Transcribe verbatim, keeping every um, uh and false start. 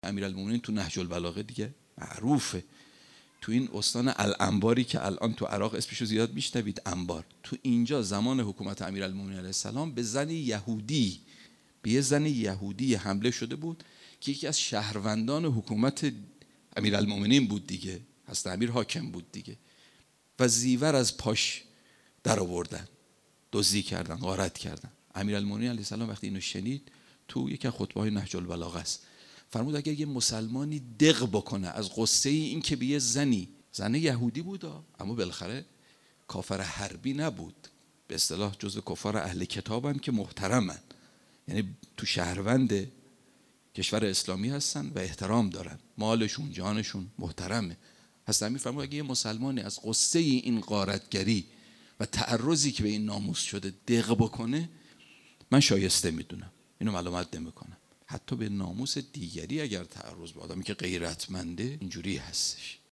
امیرالمومنین تو نهج البلاغه دیگه معروفه، تو این استان الانباری که الان تو عراق اسمشو زیاد میشنوید، انبار، تو اینجا زمان حکومت امیرالمومنین علیه السلام به زن یهودی به یه زن یهودی حمله شده بود که یکی از شهروندان حکومت امیرالمومنین بود دیگه، حضرت امیر حاکم بود دیگه، و زیور از پاش در آوردن، دزدی کردن، غارت کردن. امیرالمومنین علیه السلام وقتی اینو شنید، تو یکی از خطبه‌های نهج البلاغه است، فرمود اگر یه مسلمانی دق بکنه از قصه این که به یه زنی، زن یهودی بود اما بالاخره کافر حربی نبود، به اصطلاح جزو کفار اهل کتابن که محترمن، یعنی تو شهروند کشور اسلامی هستن و احترام دارن، مالشون جانشون محترمه. حضرت امیر فرمود اگه یه مسلمانی از قصه این غارتگری و تعرضی که به این ناموس شده دق بکنه، من شایسته میدونم، اینو ملامت نمیکنم. حتی به ناموس دیگری اگر تعرض به آدمی که غیرتمنده، اینجوری هستش.